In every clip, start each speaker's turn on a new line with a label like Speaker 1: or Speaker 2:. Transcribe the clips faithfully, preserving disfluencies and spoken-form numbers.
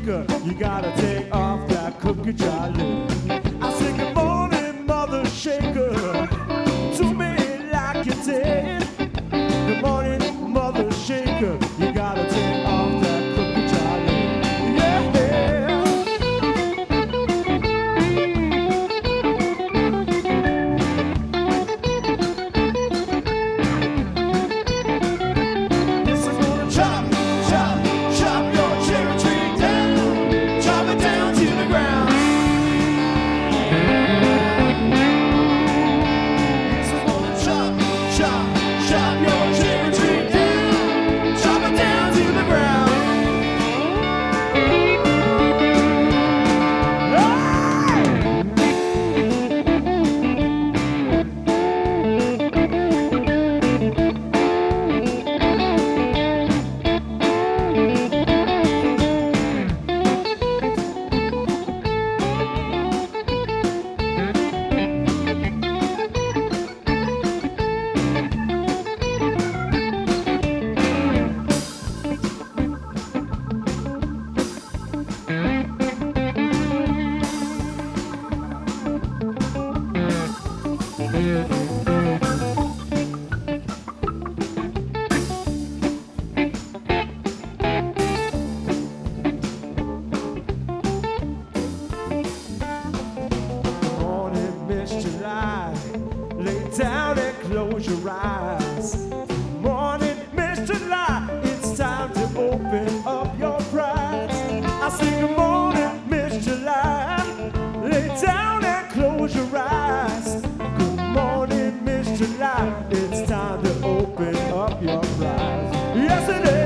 Speaker 1: shaker, you gotta take off that cookie jar lid. I say good morning, mother shaker, to me like you did. Good morning, mother shaker, you gotta take off that cookie jar lid. Yeah, yeah. Yes, I'm gonna chop, chop, chop your cherry tree down, chop it down to the ground. Yes, I'm gonna chop, chop, chop your cherry tree down, chop it down to the ground. Morning, Miss July, lay down and close your eyes. Morning, Miss July, it's time to open up your prize. I say good morning, Miss July, lay down and close your eyes. Good morning, Miss July, it's time to open up your prize. Yes, it is.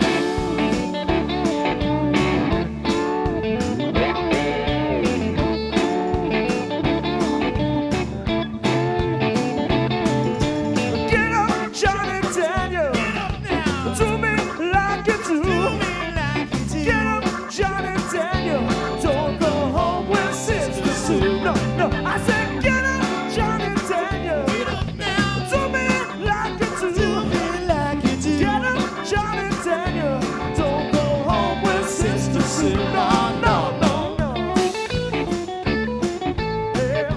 Speaker 1: Get up, Johnny Daniel. Do me like you do. Get up, Johnny Daniel. Don't go home with Sister Sue. No, no, I said get up, Johnny Daniel. Do me like you do. Get up, Johnny Daniel. Don't go home with Sister Sue. No, no, no, no. Yeah.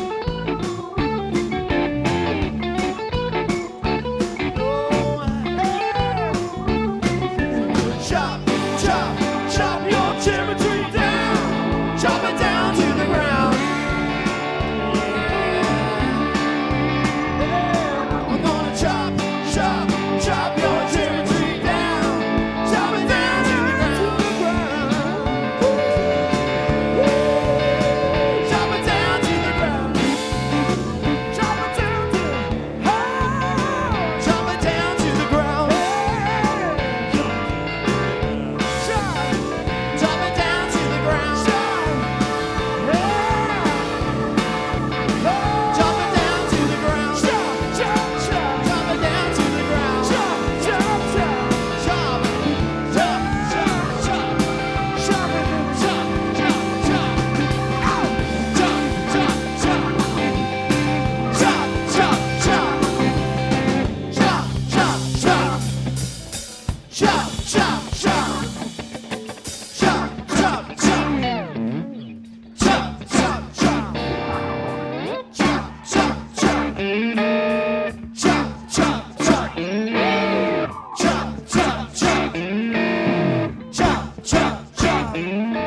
Speaker 1: Chop, chop, chop your cherry tree down, chop it down to the ground. Yeah. We're gonna chop, chop, chop your cherry tree down, chop it down to the ground. Chop it down to the ground. Chop it down to the ground. Chop it down to the ground. Chop, chop it down to the ground. Chop it down to the ground. Chop, chop, chop. Chop it down to the ground. Chop, chop, chop. Chop, chop, chop, chop. Chop it, chop, chop, chop. Ow! Chop, chop, chop. Chop, chop, chop. Chop, chop, chop. Chop, chop, chop. Chop, chop, chop. Chop, chop, chop. Chop, chop, chop. Chop, chop, chop. Chop, chop, chop. Chop, chop, chop. Chop, chop, chop.